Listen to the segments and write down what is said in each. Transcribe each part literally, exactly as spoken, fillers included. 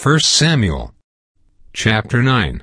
First Samuel chapter nine.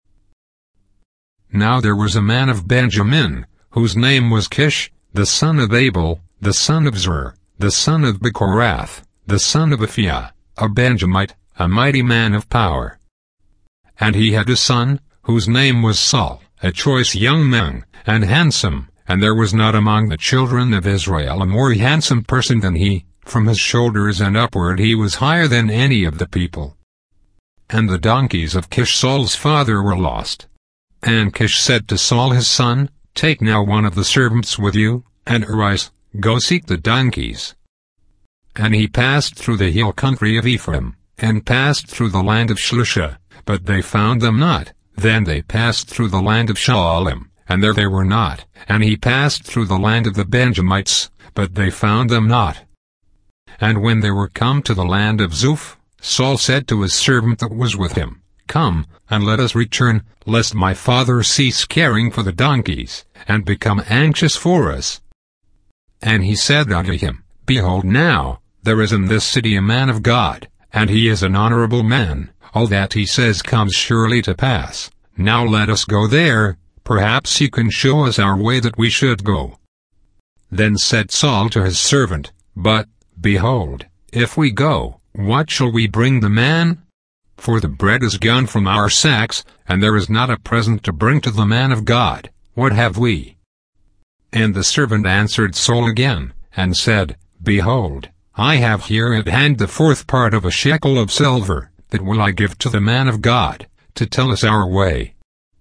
Now there was a man of Benjamin, whose name was Kish, the son of Abel, the son of Zer, the son of Bechorath, the son of Aphiah, a Benjamite, a mighty man of power. And he had a son, whose name was Saul, a choice young man, and handsome, and there was not among the children of Israel a more handsome person than he. From his shoulders and upward he was higher than any of the people. And the donkeys of Kish Saul's father were lost. And Kish said to Saul his son, Take now one of the servants with you, and arise, go seek the donkeys. And he passed through the hill country of Ephraim, and passed through the land of Shalisha, but they found them not. Then they passed through the land of Shaalim, and there they were not. And he passed through the land of the Benjamites, but they found them not. And when they were come to the land of Zuph, Saul said to his servant that was with him, Come, and let us return, lest my father cease caring for the donkeys, and become anxious for us. And he said unto him, Behold now, there is in this city a man of God, and he is an honorable man. All that he says comes surely to pass. Now let us go there, perhaps he can show us our way that we should go. Then said Saul to his servant, But, behold, if we go, what shall we bring the man? For the bread is gone from our sacks, and there is not a present to bring to the man of God. What have we? And the servant answered Saul again, and said, Behold, I have here at hand the fourth part of a shekel of silver, that will I give to the man of God, to tell us our way.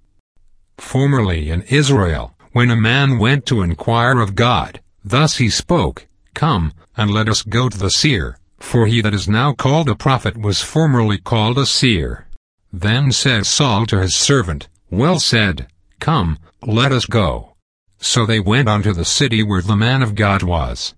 Formerly in Israel, when a man went to inquire of God, thus he spoke, Come, and let us go to the seer, for he that is now called a prophet was formerly called a seer. Then said Saul to his servant, Well said, Come, let us go. So they went unto the city where the man of God was.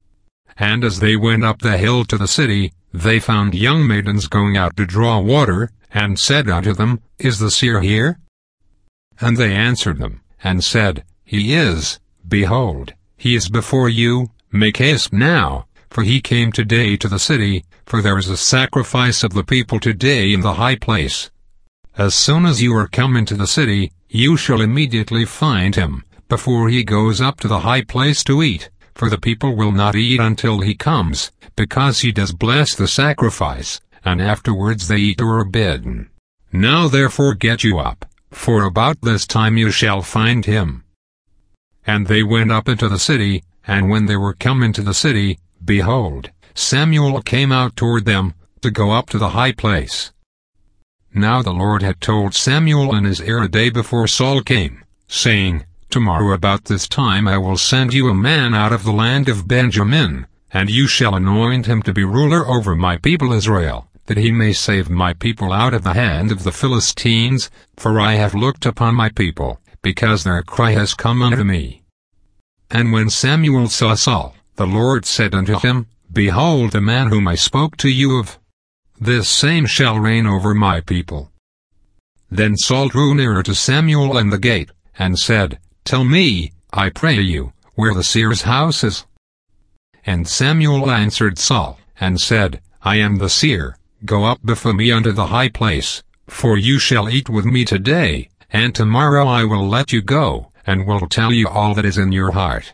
And as they went up the hill to the city, they found young maidens going out to draw water, and said unto them, Is the seer here? And they answered them, and said, He is. Behold, he is before you. Make haste now, for he came today to the city, for there is a sacrifice of the people today in the high place. As soon as you are come into the city, you shall immediately find him, before he goes up to the high place to eat, for the people will not eat until he comes, because he does bless the sacrifice, and afterwards they eat or are bidden. Now therefore get you up, for about this time you shall find him. And they went up into the city, and when they were come into the city, behold, Samuel came out toward them, to go up to the high place. Now the Lord had told Samuel in his ear a day before Saul came, saying, Tomorrow about this time I will send you a man out of the land of Benjamin, and you shall anoint him to be ruler over my people Israel, that he may save my people out of the hand of the Philistines, for I have looked upon my people, because their cry has come unto me. And when Samuel saw Saul, the Lord said unto him, Behold the man whom I spoke to you of. This same shall reign over my people. Then Saul drew nearer to Samuel in the gate, and said, Tell me, I pray you, where the seer's house is. And Samuel answered Saul, and said, I am the seer, go up before me unto the high place, for you shall eat with me today, and tomorrow I will let you go, and will tell you all that is in your heart.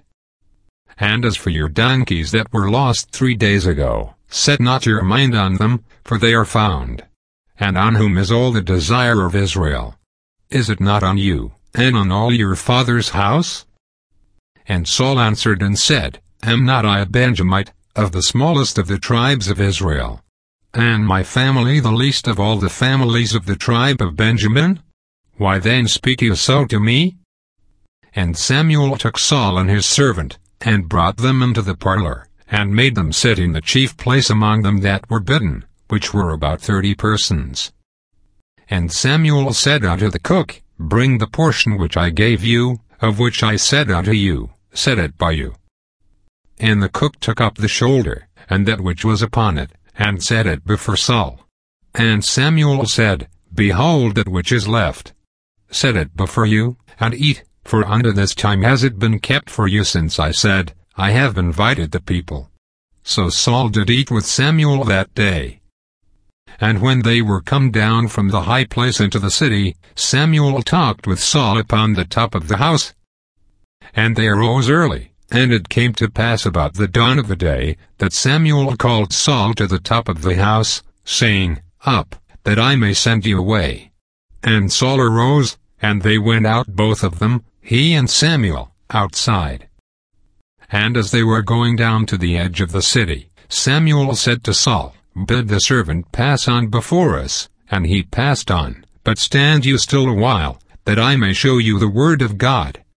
And as for your donkeys that were lost three days ago, set not your mind on them, for they are found. And on whom is all the desire of Israel? Is it not on you, and on all your father's house? And Saul answered and said, Am not I a Benjamite, of the smallest of the tribes of Israel? And my family the least of all the families of the tribe of Benjamin? Why then speak you so to me? And Samuel took Saul and his servant, and brought them into the parlor, and made them sit in the chief place among them that were bidden, which were about thirty persons. And Samuel said unto the cook, Bring the portion which I gave you, of which I said unto you, Set it by you. And the cook took up the shoulder, and that which was upon it, and set it before Saul. And Samuel said, Behold that which is left. Set it before you, and eat. For unto this time has it been kept for you since I said, I have invited the people. So Saul did eat with Samuel that day. And when they were come down from the high place into the city, Samuel talked with Saul upon the top of the house. And they arose early, and it came to pass about the dawn of the day, that Samuel called Saul to the top of the house, saying, Up, that I may send you away. And Saul arose, and they went out both of them, he and Samuel, outside. And as they were going down to the edge of the city, Samuel said to Saul, Bid the servant pass on before us. And he passed on. But stand you still a while, that I may show you the word of God.